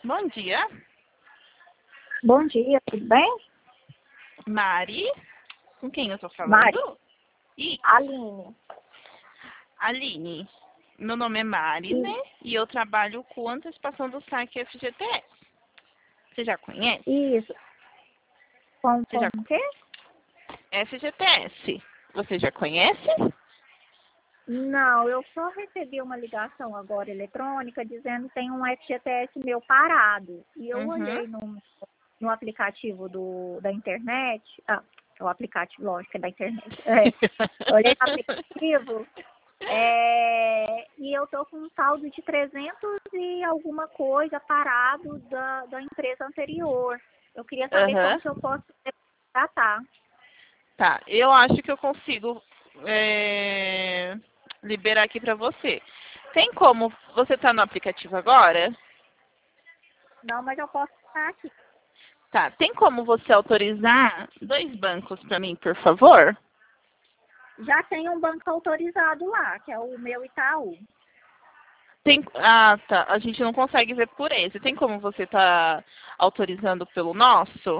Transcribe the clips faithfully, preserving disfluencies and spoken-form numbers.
Bom dia, Bom dia, tudo bem? Mari. Com quem eu tô falando? Mari. Ih, Aline. Aline. Meu nome é Mari, Sim. né? E eu trabalho com antecipação do saque F G T S. Você já conhece? Isso. Com, Você com já... o quê? F G T S. Você já conhece? Não, eu só recebi uma ligação agora eletrônica dizendo que tem um F G T S meu parado. E eu Uhum. olhei no, no aplicativo do, da internet. Ah, o aplicativo, lógico, é da internet. É, eu olhei no aplicativo é, e eu tô com um saldo de trezentos e alguma coisa parado da, da empresa anterior. Eu queria saber Aham. como que eu posso tratar. Tá, eu acho que eu consigo é, liberar aqui pra você. Tem como... Você tá no aplicativo agora? Não, mas eu posso estar aqui. Tá, tem como você autorizar dois bancos pra mim, por favor? Já tem um banco autorizado lá, que é o meu Itaú. Tem, ah, tá. A gente não consegue ver por esse. Tem como você tá autorizando pelo nosso?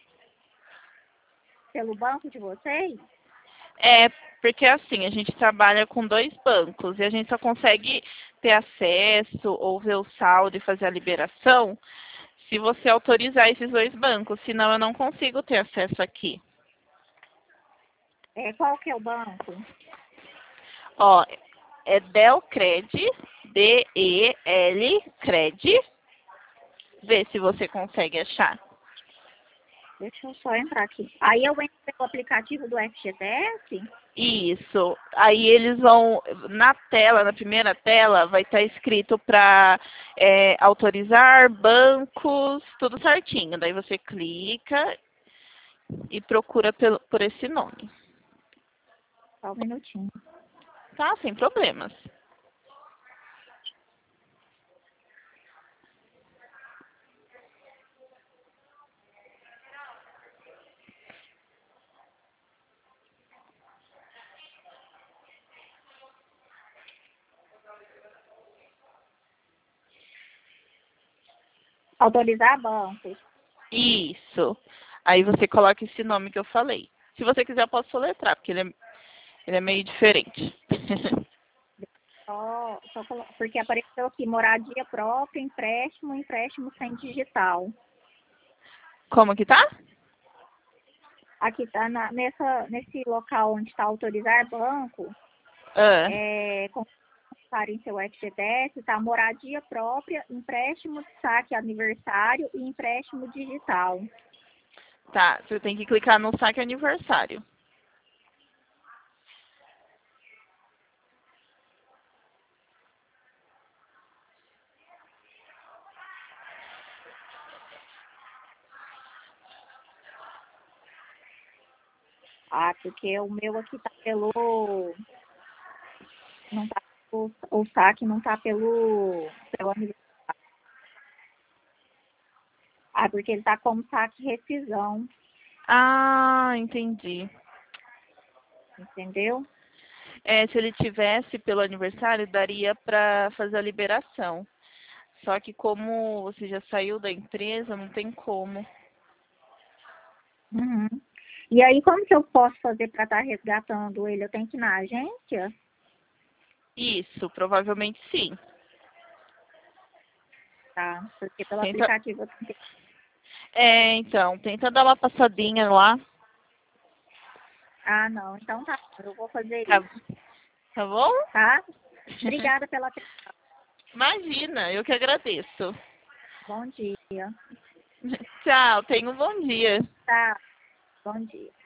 Pelo banco de vocês? É, porque assim, a gente trabalha com dois bancos e a gente só consegue ter acesso ou ver o saldo e fazer a liberação se você autorizar esses dois bancos, senão eu não consigo ter acesso aqui. É, qual que é o banco? Ó, é Delcred, D E L, Cred. Vê se você consegue achar. Deixa eu só entrar aqui. Aí eu entro pelo aplicativo do F G T S? Isso. Aí eles vão, na tela, na primeira tela, vai estar escrito para é, autorizar bancos, tudo certinho. Daí você clica e procura pelo, por esse nome. Só um minutinho. Tá? Sem problemas. Autorizar bancos. Isso. Aí você coloca esse nome que eu falei. Se você quiser, eu posso soletrar, porque ele é, ele é meio diferente. Só, só colo- porque apareceu aqui moradia própria, empréstimo, empréstimo sem digital. Como que tá? Aqui tá na, nessa, nesse local onde está autorizar banco, Ah, é, em seu F G T S, tá moradia própria, empréstimo de saque aniversário e empréstimo digital. tá. Você tem que clicar no saque aniversário. Ah, porque o meu aqui tá pelo. Não tá, o, o saque não tá pelo, pelo aniversário. Ah, porque ele tá como saque rescisão, Ah, entendi. entendeu? É, se ele tivesse pelo aniversário, daria para fazer a liberação. Só que como você já saiu da empresa, não tem como. Uhum. E aí, como que eu posso fazer para estar resgatando ele? Eu tenho que ir na agência? Isso, provavelmente sim. Tá, porque pelo Tenta, aplicativo eu tenho que... é, então, tenta dar uma passadinha lá, Ah, não, então tá, eu vou fazer tá, isso, tá bom? tá? Obrigada pela atenção. Imagina, eu que agradeço. Bom dia. Tchau, tenha um bom dia. Tá, bom dia.